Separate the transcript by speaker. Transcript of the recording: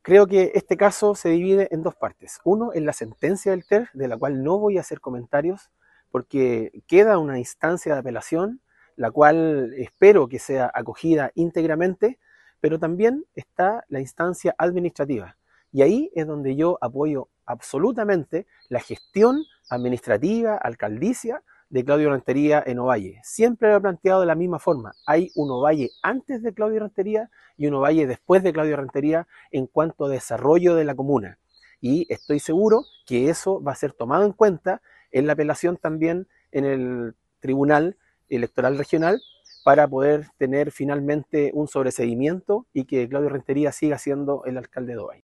Speaker 1: Creo que este caso se divide en dos partes. Uno es la sentencia del TER, de la cual no voy a hacer comentarios, porque queda una instancia de apelación, la cual espero que sea acogida íntegramente, pero también está la instancia administrativa. Y ahí es donde yo apoyo absolutamente la gestión administrativa, alcaldicia de Claudio Rentería en Ovalle. Siempre lo he planteado de la misma forma. Hay un Ovalle antes de Claudio Rentería y un Ovalle después de Claudio Rentería en cuanto a desarrollo de la comuna. Y estoy seguro que eso va a ser tomado en cuenta en la apelación también en el Tribunal Electoral Regional para poder tener finalmente un sobreseimiento y que Claudio Rentería siga siendo el alcalde de Ovalle.